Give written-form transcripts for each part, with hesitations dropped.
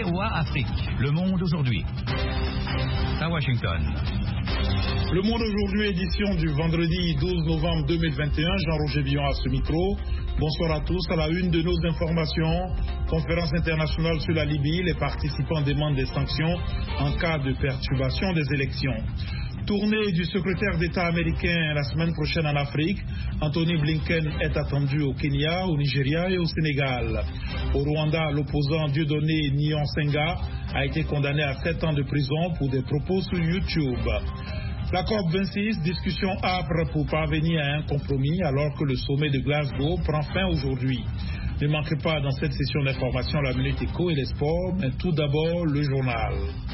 VOA Afrique, le monde aujourd'hui. À Washington. Le monde aujourd'hui, édition du vendredi 12 novembre 2021. Jean-Roger Villon à ce micro. Bonsoir à tous. À la une de nos informations, conférence internationale sur la Libye, les participants demandent des sanctions en cas de perturbation des élections. Tournée du secrétaire d'État américain la semaine prochaine en Afrique. Anthony Blinken est attendu au Kenya, au Nigeria et au Sénégal. Au Rwanda, l'opposant Dieudonné Niyonsenga a été condamné à 7 ans de prison pour des propos sur YouTube. La COP26, discussion âpre pour parvenir à un compromis alors que le sommet de Glasgow prend fin aujourd'hui. Ne manquez pas dans cette session d'information la Minute Éco et les sports, mais tout d'abord le journal.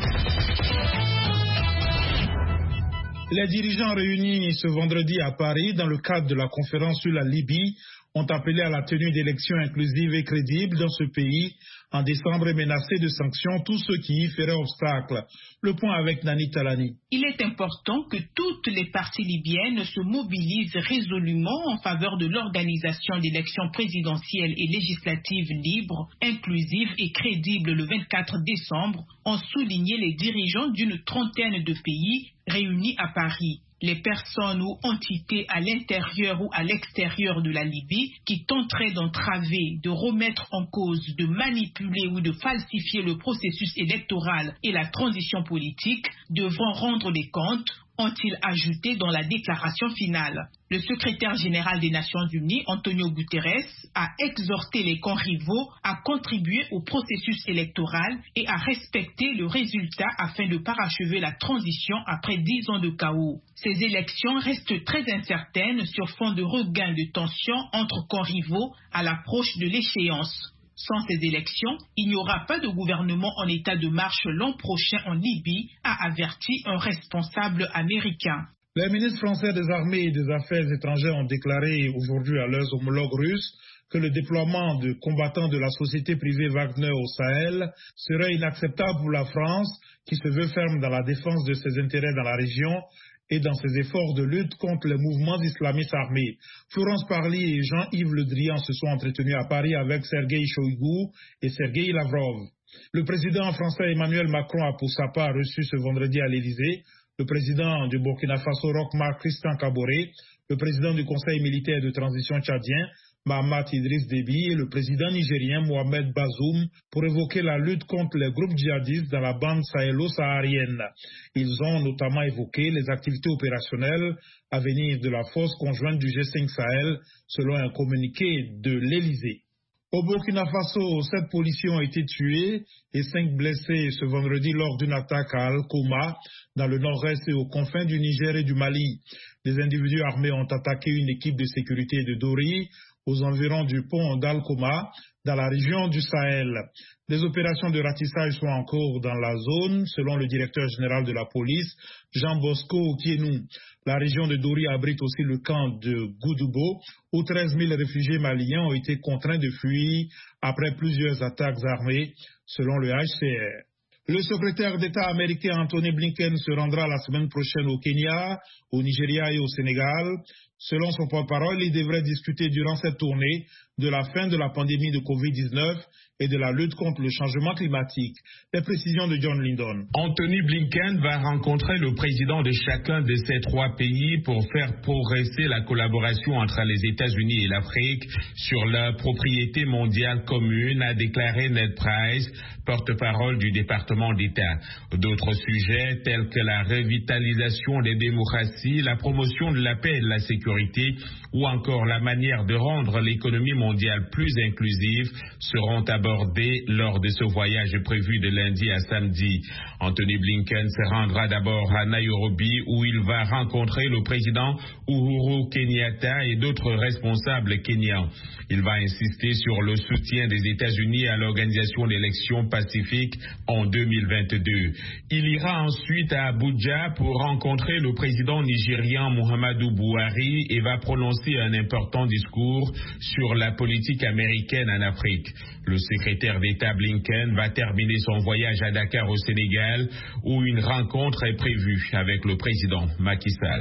Les dirigeants réunis ce vendredi à Paris dans le cadre de la conférence sur la Libye ont appelé à la tenue d'élections inclusives et crédibles dans ce pays en décembre et menacé de sanctions tous ceux qui y feraient obstacle. Le point avec Nani Talani. Il est important que toutes les parties libyennes se mobilisent résolument en faveur de l'organisation d'élections présidentielles et législatives libres, inclusives et crédibles le 24 décembre, ont souligné les dirigeants d'une trentaine de pays réunis à Paris. Les personnes ou entités à l'intérieur ou à l'extérieur de la Libye qui tenteraient d'entraver, de remettre en cause, de manipuler ou de falsifier le processus électoral et la transition politique devront rendre des comptes, ont-ils ajouté dans la déclaration finale. Le secrétaire général des Nations Unies, Antonio Guterres, a exhorté les camps rivaux à contribuer au processus électoral et à respecter le résultat afin de parachever la transition après 10 ans de chaos. Ces élections restent très incertaines sur fond de regain de tension entre camps rivaux à l'approche de l'échéance. Sans ces élections, il n'y aura pas de gouvernement en état de marche l'an prochain en Libye, a averti un responsable américain. Les ministres français des Armées et des Affaires étrangères ont déclaré aujourd'hui à leurs homologues russes que le déploiement de combattants de la société privée Wagner au Sahel serait inacceptable pour la France, qui se veut ferme dans la défense de ses intérêts dans la région et dans ses efforts de lutte contre les mouvements islamistes armés. Florence Parly et Jean-Yves Le Drian se sont entretenus à Paris avec Sergueï Shoïgou et Sergueï Lavrov. Le président français Emmanuel Macron a pour sa part reçu ce vendredi à l'Élysée le président du Burkina Faso Roch-Marc Christian Kaboré, le président du Conseil militaire de transition tchadien Mahamat Idriss Déby et le président nigérien Mohamed Bazoum pour évoquer la lutte contre les groupes djihadistes dans la bande sahélo-saharienne. Ils ont notamment évoqué les activités opérationnelles à venir de la force conjointe du G5 Sahel, selon un communiqué de l'Élysée. Au Burkina Faso, 7 policiers ont été tués et 5 blessés ce vendredi lors d'une attaque à Al-Kouma, dans le nord-est et aux confins du Niger et du Mali. Des individus armés ont attaqué une équipe de sécurité de Dori, aux environs du pont d'Al-Kouma, dans la région du Sahel. Des opérations de ratissage sont en cours dans la zone, selon le directeur général de la police, Jean Bosco Okiénou. La région de Dori abrite aussi le camp de Goudoubo, où 13 000 réfugiés maliens ont été contraints de fuir après plusieurs attaques armées, selon le HCR. Le secrétaire d'État américain Anthony Blinken se rendra la semaine prochaine au Kenya, au Nigeria et au Sénégal. Selon son porte-parole, il devrait discuter durant cette tournée de la fin de la pandémie de Covid-19 et de la lutte contre le changement climatique. Les précisions de John Lindon. Anthony Blinken va rencontrer le président de chacun de ces 3 pays pour faire progresser la collaboration entre les États-Unis et l'Afrique sur la propriété mondiale commune, a déclaré Ned Price, porte-parole du département d'État. D'autres sujets tels que la revitalisation des démocraties, la promotion de la paix et de la sécurité ou encore la manière de rendre l'économie mondiale plus inclusive seront abordés lors de ce voyage prévu de lundi à samedi. Anthony Blinken se rendra d'abord à Nairobi où il va rencontrer le président Uhuru Kenyatta et d'autres responsables kenyans. Il va insister sur le soutien des États-Unis à l'organisation d'élections pacifiques en 2022. Il ira ensuite à Abuja pour rencontrer le président nigérian Muhammadu Buhari et va prononcer un important discours sur la politique américaine en Afrique. Le secrétaire d'État Blinken va terminer son voyage à Dakar au Sénégal où une rencontre est prévue avec le président Macky Sall.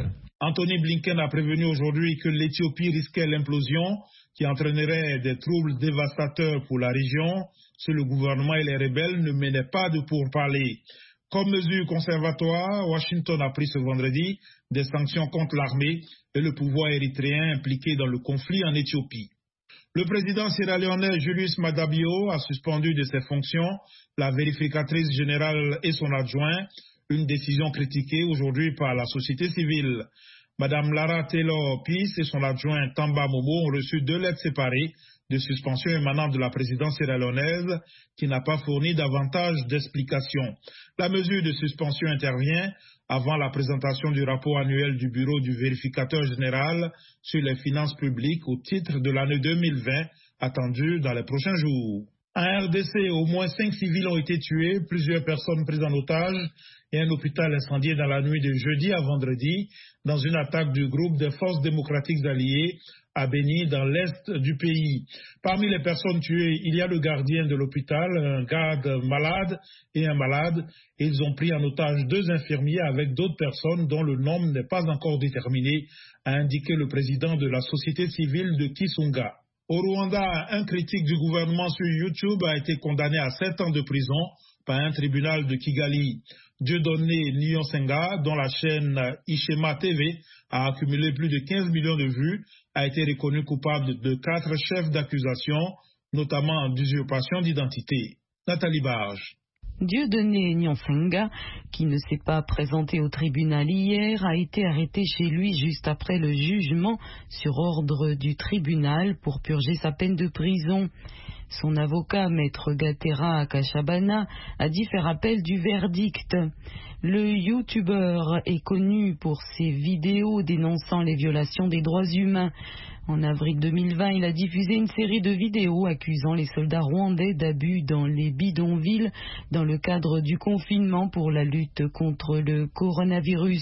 Anthony Blinken a prévenu aujourd'hui que l'Éthiopie risquait l'implosion qui entraînerait des troubles dévastateurs pour la région si le gouvernement et les rebelles ne menaient pas de pourparlers. Comme mesure conservatoire, Washington a pris ce vendredi des sanctions contre l'armée et le pouvoir érythréen impliqué dans le conflit en Éthiopie. Le président sierra-léonais Julius Maada Bio a suspendu de ses fonctions la vérificatrice générale et son adjoint, une décision critiquée aujourd'hui par la société civile. Madame Lara Taylor Peace et son adjoint Tamba Momo ont reçu 2 lettres séparées de suspension émanant de la présidence sierra-léonaise qui n'a pas fourni davantage d'explications. La mesure de suspension intervient avant la présentation du rapport annuel du bureau du vérificateur général sur les finances publiques au titre de l'année 2020, attendu dans les prochains jours. En RDC, au moins 5 civils ont été tués, plusieurs personnes prises en otage et un hôpital incendié dans la nuit de jeudi à vendredi dans une attaque du groupe des forces démocratiques alliées à Beni, dans l'est du pays. Parmi les personnes tuées, il y a le gardien de l'hôpital, un garde malade et un malade. Et ils ont pris en otage 2 infirmiers avec d'autres personnes dont le nombre n'est pas encore déterminé, a indiqué le président de la société civile de Kisunga. Au Rwanda, un critique du gouvernement sur YouTube a été condamné à 7 ans de prison par un tribunal de Kigali. Dieudonné Niyonsenga, dont la chaîne Ishema TV a accumulé plus de 15 millions de vues, a été reconnu coupable de 4 chefs d'accusation, notamment d'usurpation d'identité. Nathalie Barge. Dieudonné Niyonsenga, qui ne s'est pas présenté au tribunal hier, a été arrêté chez lui juste après le jugement sur ordre du tribunal pour purger sa peine de prison. Son avocat, maître Gatera Kashabana, a dit faire appel du verdict. Le youtubeur est connu pour ses vidéos dénonçant les violations des droits humains. En avril 2020, il a diffusé une série de vidéos accusant les soldats rwandais d'abus dans les bidonvilles dans le cadre du confinement pour la lutte contre le coronavirus.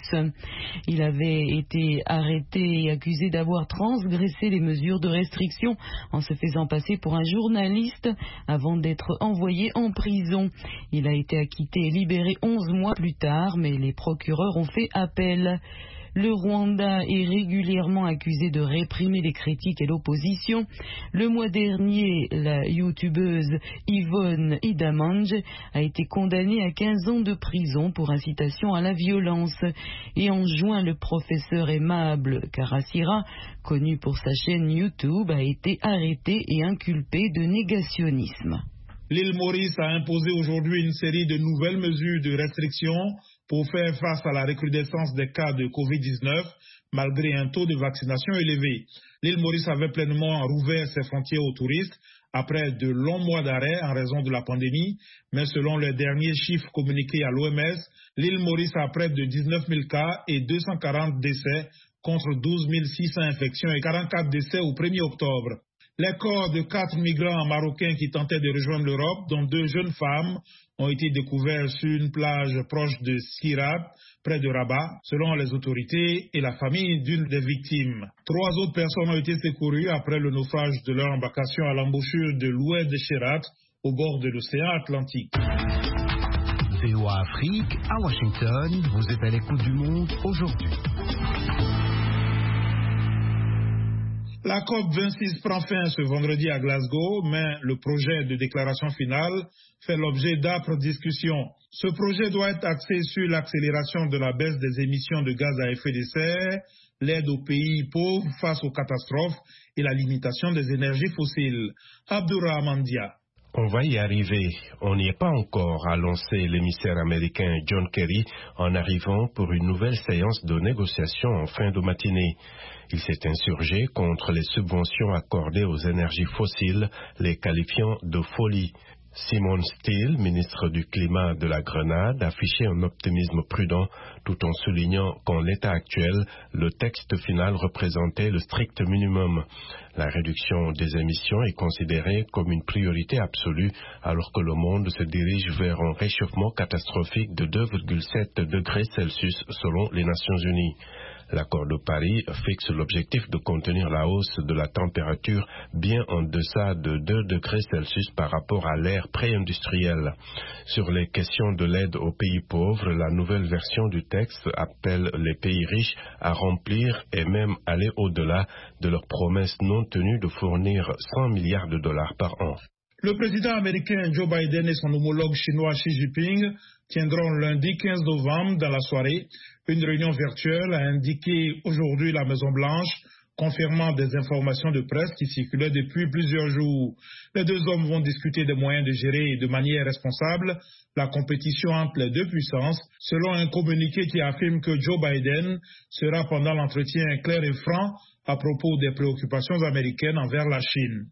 Il avait été arrêté et accusé d'avoir transgressé les mesures de restriction en se faisant passer pour un journaliste avant d'être envoyé en prison. Il a été acquitté et libéré 11 mois plus tard, mais les procureurs ont fait appel. Le Rwanda est régulièrement accusé de réprimer les critiques et l'opposition. Le mois dernier, la youtubeuse Yvonne Idamange a été condamnée à 15 ans de prison pour incitation à la violence. Et en juin, le professeur Aimable Karasira, connu pour sa chaîne YouTube, a été arrêté et inculpé de négationnisme. L'île Maurice a imposé aujourd'hui une série de nouvelles mesures de restriction pour faire face à la recrudescence des cas de Covid-19, malgré un taux de vaccination élevé. L'île Maurice avait pleinement rouvert ses frontières aux touristes après de longs mois d'arrêt en raison de la pandémie, mais selon les derniers chiffres communiqués à l'OMS, l'île Maurice a près de 19 000 cas et 240 décès contre 12 600 infections et 44 décès au 1er octobre. Les corps de 4 migrants marocains qui tentaient de rejoindre l'Europe, dont 2 jeunes femmes, ont été découverts sur une plage proche de Sirat, près de Rabat, selon les autorités et la famille d'une des victimes. 3 autres personnes ont été secourues après le naufrage de leur embarcation à l'embouchure de l'ouest de Sirat, au bord de l'océan Atlantique. VOA Afrique, à Washington, vous êtes à l'écoute du monde aujourd'hui. La COP26 prend fin ce vendredi à Glasgow, mais le projet de déclaration finale fait l'objet d'âpres discussions. Ce projet doit être axé sur l'accélération de la baisse des émissions de gaz à effet de serre, l'aide aux pays pauvres face aux catastrophes et la limitation des énergies fossiles. Abdurrahman Dia. On va y arriver. On n'y est pas encore, a lancé l'émissaire américain John Kerry en arrivant pour une nouvelle séance de négociation en fin de matinée. Il s'est insurgé contre les subventions accordées aux énergies fossiles, les qualifiant de folie. Simone Steele, ministre du Climat de la Grenade, affichait un optimisme prudent tout en soulignant qu'en l'état actuel, le texte final représentait le strict minimum. La réduction des émissions est considérée comme une priorité absolue alors que le monde se dirige vers un réchauffement catastrophique de 2,7 degrés Celsius selon les Nations Unies. L'accord de Paris fixe l'objectif de contenir la hausse de la température bien en deçà de 2 degrés Celsius par rapport à l'ère pré-industrielle. Sur les questions de l'aide aux pays pauvres, la nouvelle version du texte appelle les pays riches à remplir et même aller au-delà de leurs promesses non tenues de fournir 100 milliards de dollars par an. Le président américain Joe Biden et son homologue chinois Xi Jinping tiendront lundi 15 novembre dans la soirée une réunion virtuelle, a indiqué aujourd'hui la Maison-Blanche, confirmant des informations de presse qui circulaient depuis plusieurs jours. Les deux hommes vont discuter des moyens de gérer de manière responsable la compétition entre les deux puissances, selon un communiqué qui affirme que Joe Biden sera pendant l'entretien clair et franc à propos des préoccupations américaines envers la Chine.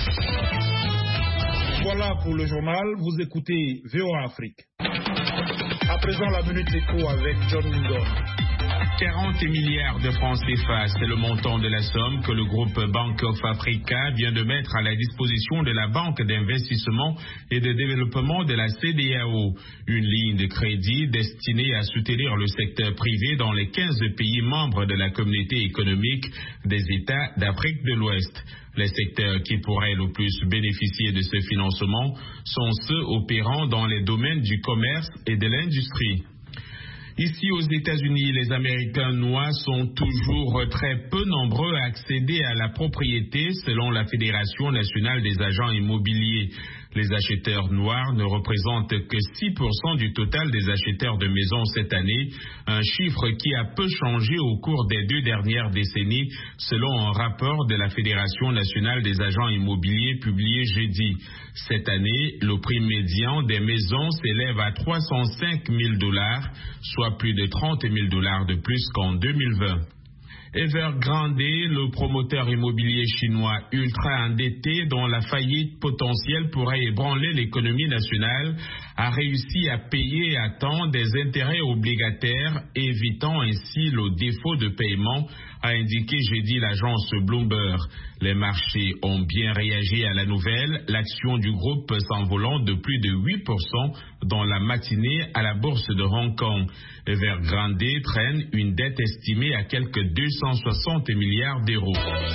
Voilà pour le journal, vous écoutez VOA Afrique. À présent, la Minute Éco avec John Lindon. 40 milliards de francs CFA, c'est le montant de la somme que le groupe Bank of Africa vient de mettre à la disposition de la Banque d'investissement et de développement de la CEDEAO, une ligne de crédit destinée à soutenir le secteur privé dans les 15 pays membres de la communauté économique des États d'Afrique de l'Ouest. Les secteurs qui pourraient le plus bénéficier de ce financement sont ceux opérant dans les domaines du commerce et de l'industrie. Ici aux États-Unis, les Américains noirs sont toujours très peu nombreux à accéder à la propriété selon la Fédération nationale des agents immobiliers. Les acheteurs noirs ne représentent que 6% du total des acheteurs de maisons cette année, un chiffre qui a peu changé au cours des 2 dernières décennies, selon un rapport de la Fédération nationale des agents immobiliers publié jeudi. Cette année, le prix médian des maisons s'élève à $305 000, soit plus de $30 000 de plus qu'en 2020. Evergrande, le promoteur immobilier chinois ultra endetté dont la faillite potentielle pourrait ébranler l'économie nationale, a réussi à payer à temps des intérêts obligataires, évitant ainsi le défaut de paiement, a indiqué jeudi l'agence Bloomberg. Les marchés ont bien réagi à la nouvelle, l'action du groupe s'envolant de plus de 8% dans la matinée à la bourse de Hong Kong. Evergrande traîne une dette estimée à quelques 260 milliards d'euros.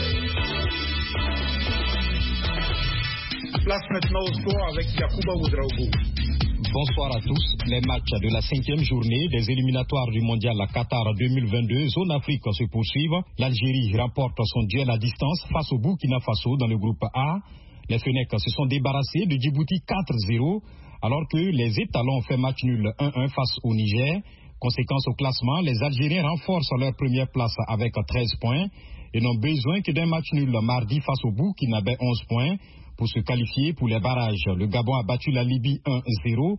Place maintenant au sport avec Yacouba Ouedraogo. Bonsoir à tous. Les matchs de la 5e journée des éliminatoires du mondial à Qatar 2022, zone Afrique, se poursuivent. L'Algérie remporte son duel à distance face au Burkina Faso dans le groupe A. Les Fennecs se sont débarrassés de Djibouti 4-0, alors que les étalons ont fait match nul 1-1 face au Niger. Conséquence au classement, les Algériens renforcent leur première place avec 13 points et n'ont besoin que d'un match nul mardi face au Burkina 11 points. Pour se qualifier pour les barrages, le Gabon a battu la Libye 1-0,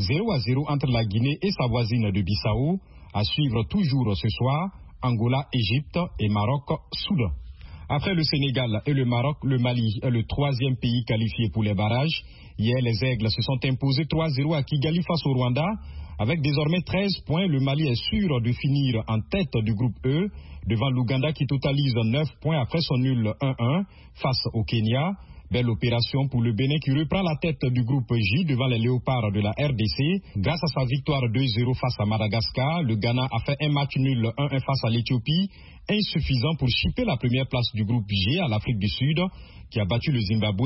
0-0 entre la Guinée et sa voisine de Bissau. À suivre toujours ce soir, Angola, Égypte et Maroc, Soudan. Après le Sénégal et le Maroc, le Mali est le 3e pays qualifié pour les barrages. Hier, les Aigles se sont imposés 3-0 à Kigali face au Rwanda. Avec désormais 13 points, le Mali est sûr de finir en tête du groupe E, devant l'Ouganda qui totalise 9 points après son nul 1-1 face au Kenya. Belle opération pour le Bénin qui reprend la tête du groupe J devant les Léopards de la RDC. Grâce à sa victoire 2-0 face à Madagascar, le Ghana a fait un match nul 1-1 face à l'Éthiopie, insuffisant pour chipper la première place du groupe G à l'Afrique du Sud, qui a battu le Zimbabwe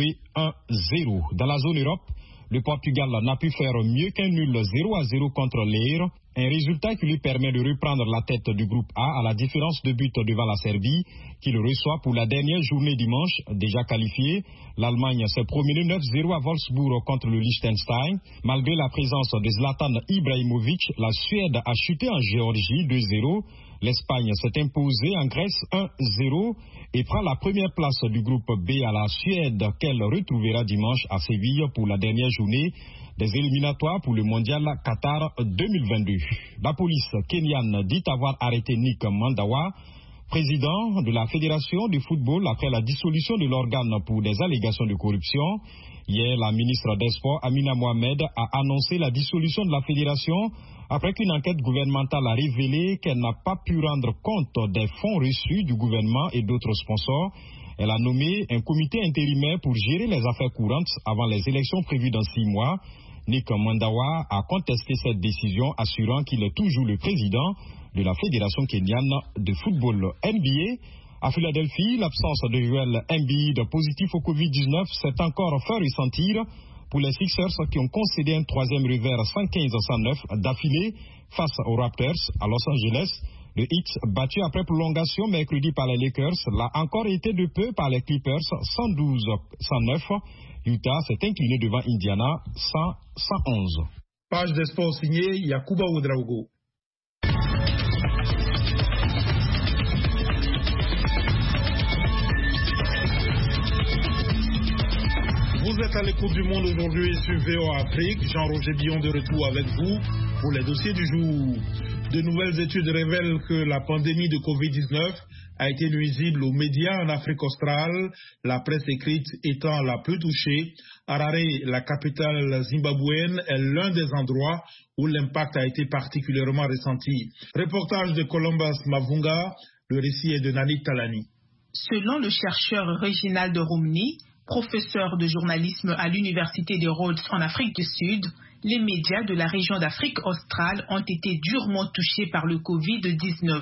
1-0. Dans la zone Europe, le Portugal n'a pu faire mieux qu'un nul 0-0 contre l'Air, un résultat qui lui permet de reprendre la tête du groupe A à la différence de but devant la Serbie, qui le reçoit pour la dernière journée dimanche, déjà qualifiée. L'Allemagne s'est promenée 9-0 à Wolfsburg contre le Liechtenstein. Malgré la présence de Zlatan Ibrahimovic, la Suède a chuté en Géorgie 2-0. L'Espagne s'est imposée en Grèce 1-0 et prend la première place du groupe B à la Suède, qu'elle retrouvera dimanche à Séville pour la dernière journée des éliminatoires pour le mondial Qatar 2022. La police kenyane dit avoir arrêté Nick Mandawa, président de la Fédération du football, après la dissolution de l'organe pour des allégations de corruption. Hier, la ministre des Sports, Amina Mohamed, a annoncé la dissolution de la fédération après qu'une enquête gouvernementale a révélé qu'elle n'a pas pu rendre compte des fonds reçus du gouvernement et d'autres sponsors. Elle a nommé un comité intérimaire pour gérer les affaires courantes avant les élections prévues dans 6 mois. Nick Mwandawa a contesté cette décision, assurant qu'il est toujours le président de la Fédération kenyane de football NBA. À Philadelphie, l'absence de Joel Embiid positif au Covid-19 s'est encore fait ressentir pour les Sixers qui ont concédé un troisième revers 115-109 d'affilée face aux Raptors à Los Angeles. Le Heat, battu après prolongation mercredi par les Lakers, l'a encore été de peu par les Clippers 112-109. Utah s'est incliné devant Indiana 100-111. Page des sports signée Yakuba Ouedraogo. Vous êtes à l'écoute du monde aujourd'hui sur VOA Afrique. Jean-Roger Billon de retour avec vous pour les dossiers du jour. De nouvelles études révèlent que la pandémie de Covid-19 a été nuisible aux médias en Afrique australe, la presse écrite étant la plus touchée. Harare, la capitale zimbabwéenne, est l'un des endroits où l'impact a été particulièrement ressenti. Reportage de Columbus Mavunga, le récit est de Nani Talani. Selon le chercheur Reginald Romney, professeur de journalisme à l'Université de Rhodes en Afrique du Sud, les médias de la région d'Afrique australe ont été durement touchés par le Covid-19.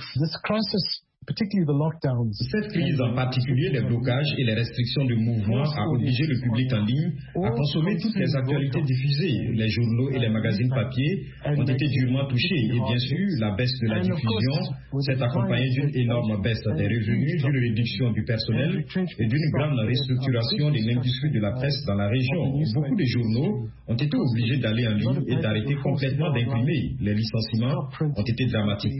Cette crise, en particulier les blocages et les restrictions de mouvement, a obligé le public en ligne à consommer toutes les actualités diffusées. Les journaux et les magazines papier ont été durement touchés et bien sûr, la baisse de la diffusion s'est accompagnée d'une énorme baisse des revenus, d'une réduction du personnel et d'une grande restructuration de l'industrie de la presse dans la région. Beaucoup de journaux ont été obligés d'aller en ligne et d'arrêter complètement d'imprimer. Les licenciements ont été dramatiques.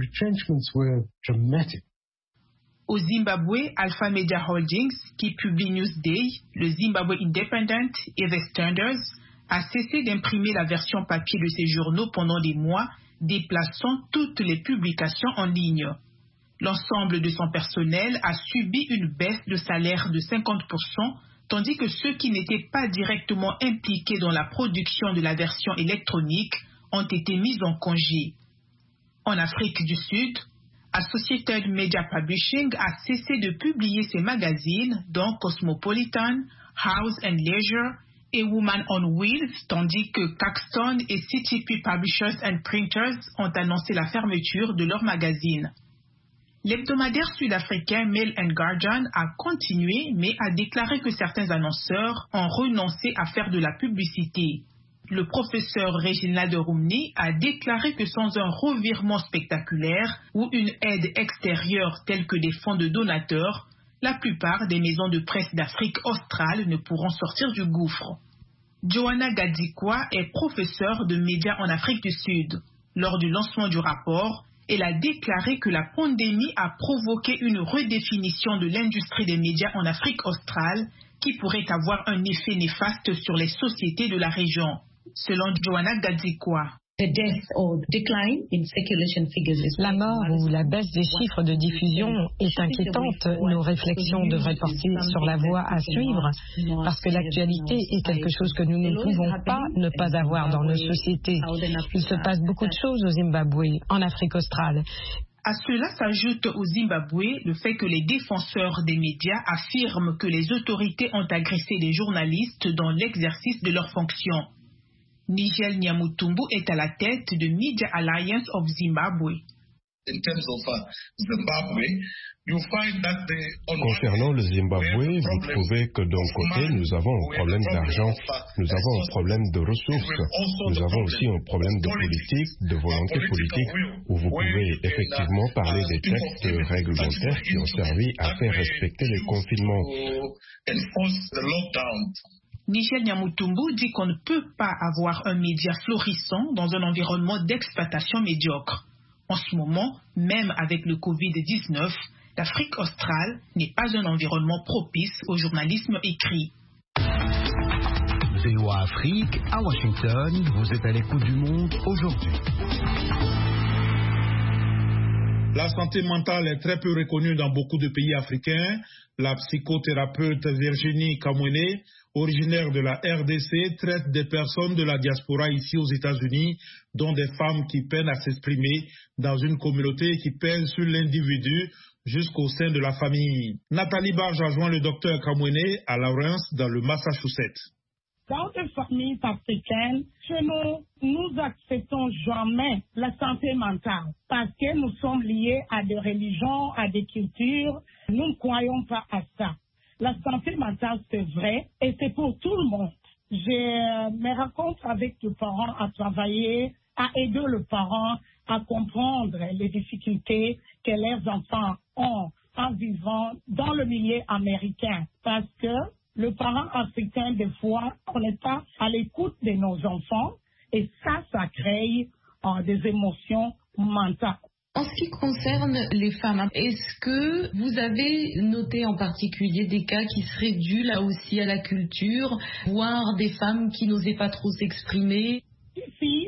Au Zimbabwe, Alpha Media Holdings, qui publie Newsday, le Zimbabwe Independent et The Standard, a cessé d'imprimer la version papier de ses journaux pendant des mois, déplaçant toutes les publications en ligne. L'ensemble de son personnel a subi une baisse de salaire de 50%, tandis que ceux qui n'étaient pas directement impliqués dans la production de la version électronique ont été mis en congé. En Afrique du Sud, Associated Media Publishing a cessé de publier ses magazines, dont Cosmopolitan, House and Leisure et Woman on Wheels, tandis que Caxton et CTP Publishers and Printers ont annoncé la fermeture de leurs magazines. L'hebdomadaire sud-africain Mail and Guardian a continué, mais a déclaré que certains annonceurs ont renoncé à faire de la publicité. Le professeur Reginald Romney a déclaré que sans un revirement spectaculaire ou une aide extérieure telle que des fonds de donateurs, la plupart des maisons de presse d'Afrique australe ne pourront sortir du gouffre. Joanna Gadikwa est professeure de médias en Afrique du Sud. Lors du lancement du rapport, elle a déclaré que la pandémie a provoqué une redéfinition de l'industrie des médias en Afrique australe qui pourrait avoir un effet néfaste sur les sociétés de la région. Selon Joanna Gadikwa, la mort ou la baisse des chiffres de diffusion est inquiétante. Nos réflexions devraient porter sur la voie à suivre parce que l'actualité est quelque chose que nous ne pouvons pas ne pas avoir dans nos sociétés. Il se passe beaucoup de choses au Zimbabwe, en Afrique australe. À cela s'ajoute au Zimbabwe le fait que les défenseurs des médias affirment que les autorités ont agressé les journalistes dans l'exercice de leurs fonctions. Nigel Nyamutumbu est à la tête de Media Alliance of Zimbabwe. Concernant le Zimbabwe, vous trouvez que d'un côté, nous avons un problème d'argent, nous avons un problème de ressources, nous avons aussi un problème de politique, de volonté politique, où vous pouvez effectivement parler des textes réglementaires qui ont servi à faire respecter les confinements. Nigel Nyamutumbu dit qu'on ne peut pas avoir un média florissant dans un environnement d'exploitation médiocre. En ce moment, même avec le Covid-19, l'Afrique australe n'est pas un environnement propice au journalisme écrit. VOA Afrique, à Washington, vous êtes à l'écoute du monde aujourd'hui. La santé mentale est très peu reconnue dans beaucoup de pays africains. La psychothérapeute Virginie Kamwene, originaire de la RDC, traite des personnes de la diaspora ici aux États-Unis, dont des femmes qui peinent à s'exprimer dans une communauté qui pèse sur l'individu jusqu'au sein de la famille. Nathalie Barge a joint le docteur Kamwene à Lawrence dans le Massachusetts. Dans les familles africaines, chez nous acceptons jamais la santé mentale parce que nous sommes liés à des religions, à des cultures. Nous ne croyons pas à ça. La santé mentale, c'est vrai et c'est pour tout le monde. Je me rencontre avec les parents à travailler, à aider les parents à comprendre les difficultés que leurs enfants ont en vivant dans le milieu américain parce que le parent africain, des fois, on n'est pas à l'écoute de nos enfants et ça crée des émotions mentales. En ce qui concerne les femmes, est-ce que vous avez noté en particulier des cas qui seraient dus là aussi à la culture, voire des femmes qui n'osaient pas trop s'exprimer? Ici,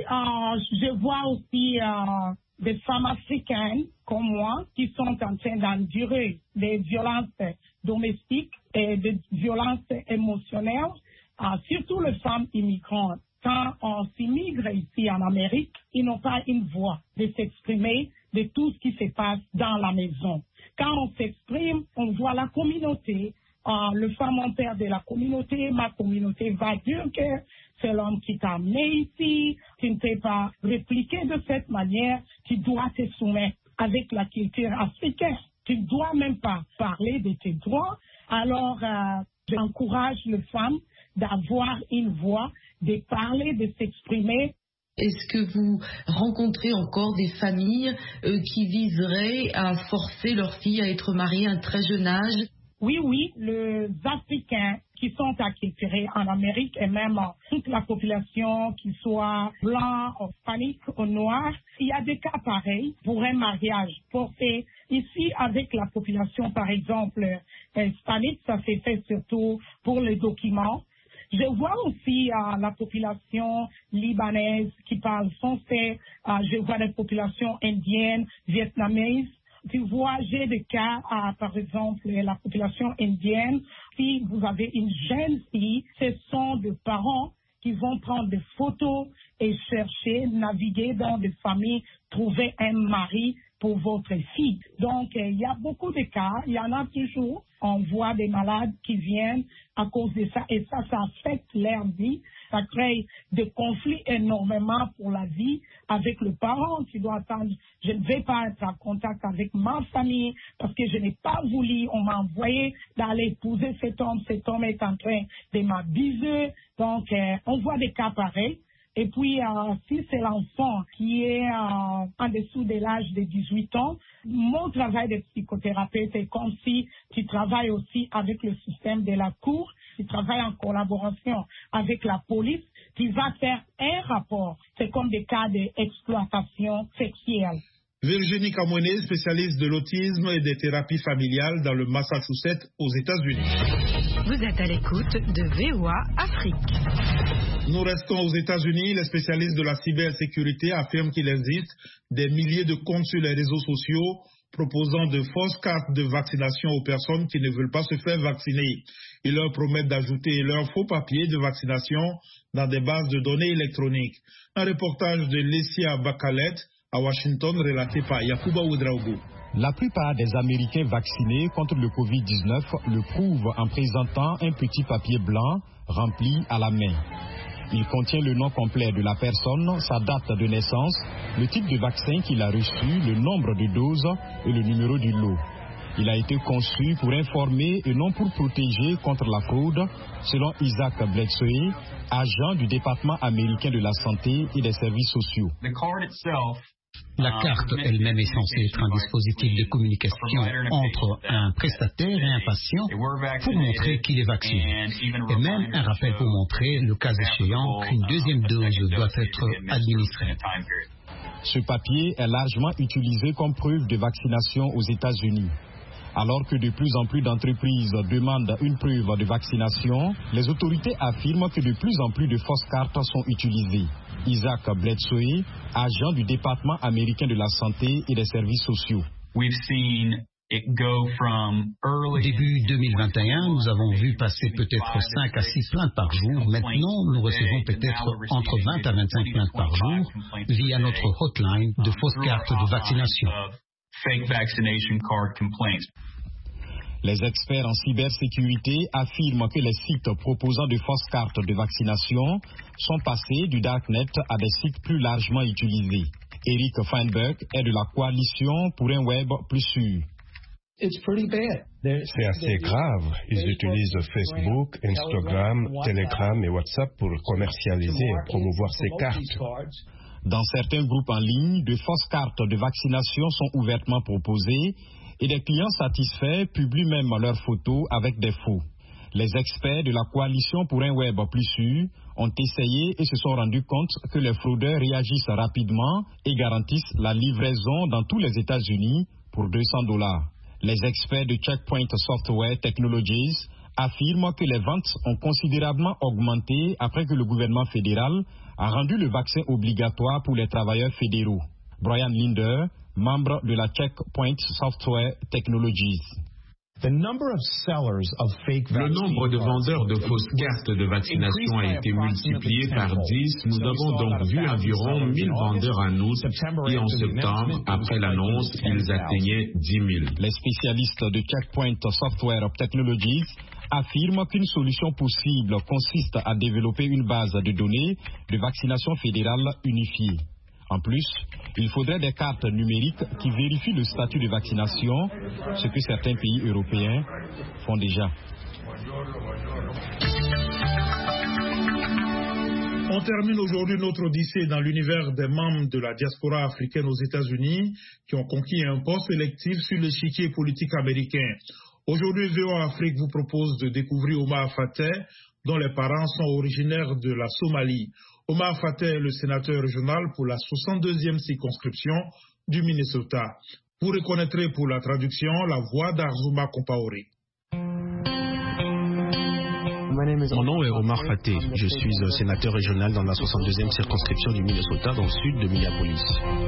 je vois aussi des femmes africaines comme moi qui sont en train d'endurer des violences domestiques et des violences émotionnelles, surtout les femmes immigrantes. Quand on s'immigre ici en Amérique, ils n'ont pas une voix de s'exprimer de tout ce qui se passe dans la maison. Quand on s'exprime, on voit la communauté, le femme père de la communauté, ma communauté va dire que c'est l'homme qui t'a amené ici, tu ne peux pas répliquer de cette manière, tu dois te soumettre avec la culture africaine. Tu ne dois même pas parler de tes droits. Alors, j'encourage les femmes d'avoir une voix, de parler, de s'exprimer. Est-ce que vous rencontrez encore des familles qui viseraient à forcer leurs filles à être mariées à un très jeune âge? Oui, les Africains qui sont acculturés en Amérique et même toute la population, qu'ils soient blancs, hispaniques ou noirs, il y a des cas pareils pour un mariage forcé. Ici, avec la population, par exemple, hispanique, ça s'est fait surtout pour les documents. Je vois aussi la population libanaise qui parle français, je vois la population indienne, vietnamaise. Tu vois, j'ai des cas, par exemple, la population indienne. Si vous avez une jeune fille, ce sont des parents qui vont prendre des photos et chercher, naviguer dans des familles, trouver un mari pour votre fille. Donc, il y a beaucoup de cas, il y en a toujours. On voit des malades qui viennent à cause de ça et ça affecte leur vie. Ça crée des conflits énormément pour la vie avec le parent qui doit attendre. Je ne vais pas être en contact avec ma famille parce que je n'ai pas voulu. On m'a envoyé d'aller épouser cet homme. Cet homme est en train de m'abuser. Donc, on voit des cas pareils. Et puis, si c'est l'enfant qui est en dessous de l'âge de 18 ans, mon travail de psychothérapeute est comme si tu travailles aussi avec le système de la cour, tu travailles en collaboration avec la police, tu vas faire un rapport. C'est comme des cas d'exploitation sexuelle. Virginie Kamwene, spécialiste de l'autisme et des thérapies familiales dans le Massachusetts aux États-Unis. Vous êtes à l'écoute de VOA Afrique. Nous restons aux États-Unis. Les spécialistes de la cybersécurité affirment qu'il existe des milliers de comptes sur les réseaux sociaux proposant de fausses cartes de vaccination aux personnes qui ne veulent pas se faire vacciner. Ils leur promettent d'ajouter leurs faux papiers de vaccination dans des bases de données électroniques. Un reportage de Lesia Bakalet à Washington, relaté par Yakuba Ouedraogo. La plupart des Américains vaccinés contre le Covid-19 le prouvent en présentant un petit papier blanc rempli à la main. Il contient le nom complet de la personne, sa date de naissance, le type de vaccin qu'il a reçu, le nombre de doses et le numéro du lot. Il a été conçu pour informer et non pour protéger contre la fraude, selon Isaac Bledsoe, agent du département américain de la santé et des services sociaux. La carte elle-même est censée être un dispositif de communication entre un prestataire et un patient pour montrer qu'il est vacciné. Et même un rappel pour montrer, le cas échéant, qu'une deuxième dose doit être administrée. Ce papier est largement utilisé comme preuve de vaccination aux États-Unis. Alors que de plus en plus d'entreprises demandent une preuve de vaccination, les autorités affirment que de plus en plus de fausses cartes sont utilisées. Isaac Bledsoe, agent du département américain de la santé et des services sociaux. Début 2021, nous avons vu passer peut-être 5 à 6 plaintes par jour. Maintenant, nous recevons peut-être entre 20 à 25 plaintes par jour via notre hotline de fausses cartes de vaccination. Les experts en cybersécurité affirment que les sites proposant de fausses cartes de vaccination sont passés du Darknet à des sites plus largement utilisés. Eric Feinberg est de la coalition pour un web plus sûr. C'est assez grave. Ils utilisent Facebook, Instagram, Telegram et WhatsApp pour commercialiser et promouvoir ces cartes. Dans certains groupes en ligne, de fausses cartes de vaccination sont ouvertement proposées et des clients satisfaits publient même leurs photos avec des faux. Les experts de la coalition pour un web plus sûr ont essayé et se sont rendus compte que les fraudeurs réagissent rapidement et garantissent la livraison dans tous les États-Unis pour $200. Les experts de Checkpoint Software Technologies affirment que les ventes ont considérablement augmenté après que le gouvernement fédéral a rendu le vaccin obligatoire pour les travailleurs fédéraux. Brian Linder, membre de la Checkpoint Software Technologies. Le nombre de vendeurs de fausses cartes de vaccination a été multiplié par 10. Nous avons donc vu environ 1000 vendeurs en août et en septembre, après l'annonce, ils atteignaient 10 000. Les spécialistes de Checkpoint Software Technologies affirment qu'une solution possible consiste à développer une base de données de vaccination fédérale unifiée. En plus, il faudrait des cartes numériques qui vérifient le statut de vaccination, ce que certains pays européens font déjà. On termine aujourd'hui notre odyssée dans l'univers des membres de la diaspora africaine aux États-Unis qui ont conquis un poste électif sur l'échiquier politique américain. Aujourd'hui, VOA Afrique vous propose de découvrir Omar Fateh, dont les parents sont originaires de la Somalie. Omar Fateh est le sénateur régional pour la 62e circonscription du Minnesota. Vous reconnaîtrez pour la traduction la voix d'Arzouma Compaoré. Mon nom est Omar Fateh. Je suis sénateur régional dans la 62e circonscription du Minnesota, dans le sud de Minneapolis.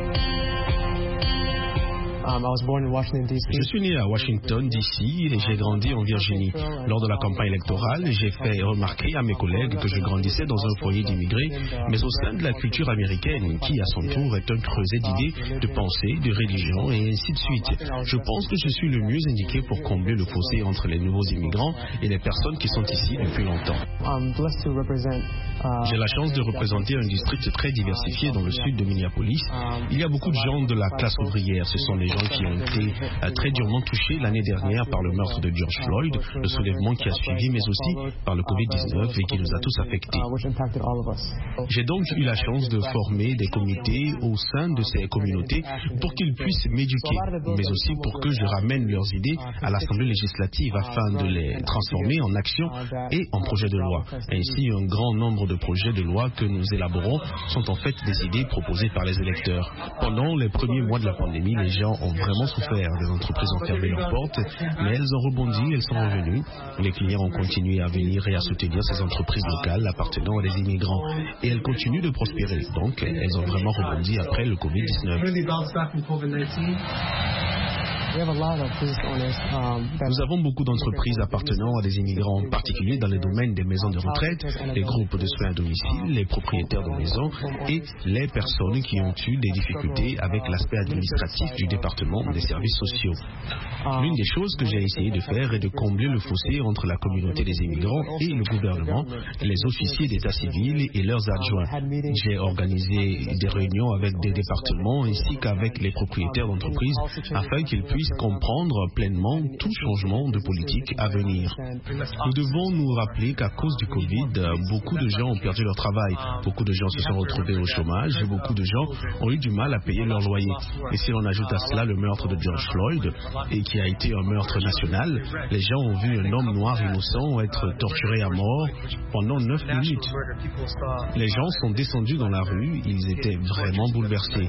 Je suis né à Washington, D.C. et j'ai grandi en Virginie. Lors de la campagne électorale, j'ai fait remarquer à mes collègues que je grandissais dans un foyer d'immigrés, mais au sein de la culture américaine, qui à son tour est un creuset d'idées, de pensées, de religion et ainsi de suite. Je pense que je suis le mieux indiqué pour combler le fossé entre les nouveaux immigrants et les personnes qui sont ici depuis longtemps. J'ai la chance de représenter un district très diversifié dans le sud de Minneapolis. Il y a beaucoup de gens de la classe ouvrière. Ce sont les gens qui ont été très durement touchés l'année dernière par le meurtre de George Floyd, le soulèvement qui a suivi, mais aussi par le Covid-19 et qui nous a tous affectés. J'ai donc eu la chance de former des comités au sein de ces communautés pour qu'ils puissent m'éduquer, mais aussi pour que je ramène leurs idées à l'Assemblée législative afin de les transformer en actions et en projets de loi. Ainsi, un grand nombre de projets de loi que nous élaborons sont en fait des idées proposées par les électeurs. Pendant les premiers mois de la pandémie, les gens ont vraiment souffert. Les entreprises ont fermé leurs portes, mais elles ont rebondi, elles sont revenues. Les clients ont continué à venir et à soutenir ces entreprises locales appartenant à des immigrants. Et elles continuent de prospérer. Donc, elles ont vraiment rebondi après le Covid-19. Nous avons beaucoup d'entreprises appartenant à des immigrants, en particulier dans les domaines des maisons de retraite, les groupes de soins à domicile, les propriétaires de maisons et les personnes qui ont eu des difficultés avec l'aspect administratif du département des services sociaux. L'une des choses que j'ai essayé de faire est de combler le fossé entre la communauté des immigrants et le gouvernement, les officiers d'état civil et leurs adjoints. J'ai organisé des réunions avec des départements ainsi qu'avec les propriétaires d'entreprises afin qu'ils puissent comprendre pleinement tout changement de politique à venir. Nous devons nous rappeler qu'à cause du Covid, beaucoup de gens ont perdu leur travail, beaucoup de gens se sont retrouvés au chômage et beaucoup de gens ont eu du mal à payer leur loyer. Et si l'on ajoute à cela le meurtre de George Floyd, et qui a été un meurtre national, les gens ont vu un homme noir innocent être torturé à mort pendant 9 minutes. Les gens sont descendus dans la rue, ils étaient vraiment bouleversés.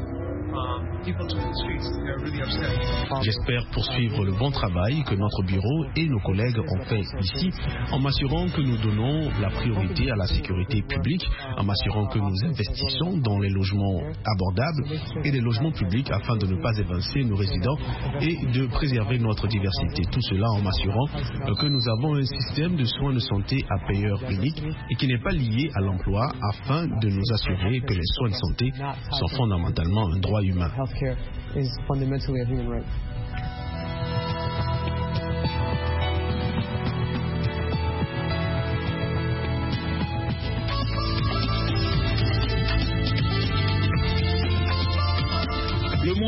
J'espère poursuivre le bon travail que notre bureau et nos collègues ont fait ici en m'assurant que nous donnons la priorité à la sécurité publique, en m'assurant que nous investissons dans les logements abordables et les logements publics afin de ne pas évincer nos résidents et de préserver notre diversité. Tout cela en m'assurant que nous avons un système de soins de santé à payeur unique et qui n'est pas lié à l'emploi afin de nous assurer que les soins de santé sont fondamentalement un droit humain. Healthcare is fundamentally a human right.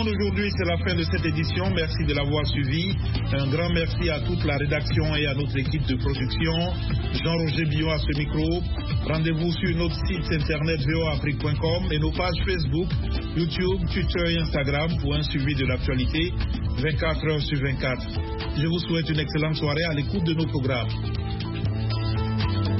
monde aujourd'hui, c'est la fin de cette édition. Merci de l'avoir suivi. Un grand merci à toute la rédaction et à notre équipe de production. Jean-Roger Billon à ce micro. Rendez-vous sur notre site internet voafrique.com et nos pages Facebook, YouTube, Twitter et Instagram pour un suivi de l'actualité 24 heures sur 24. Je vous souhaite une excellente soirée à l'écoute de nos programmes.